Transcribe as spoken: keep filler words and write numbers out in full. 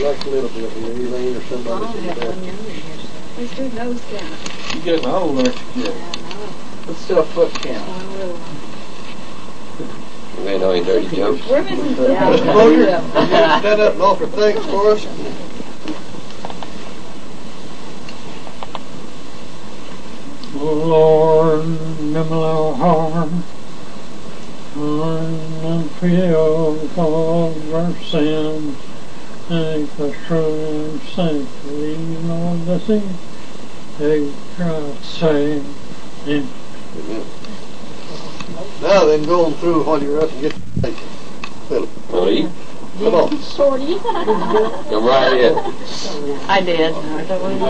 like a little bit here, Elaine or somebody. Let's do nose count. You getting old, aren't you? Yeah. I know. Let's do a foot count. One little one. You ain't know any dirty jokes. We're missing Mister yeah. Boger, you stand up and offer thanks for us. Lord, give me a little harm. I'm feel of our sins. Take us through safely, Lord, the sea. Take Christ's save. Amen. Now then, going through while you're up and get your bacon. Philip. Want to eat? Come on. Shorty. Come right in. I did.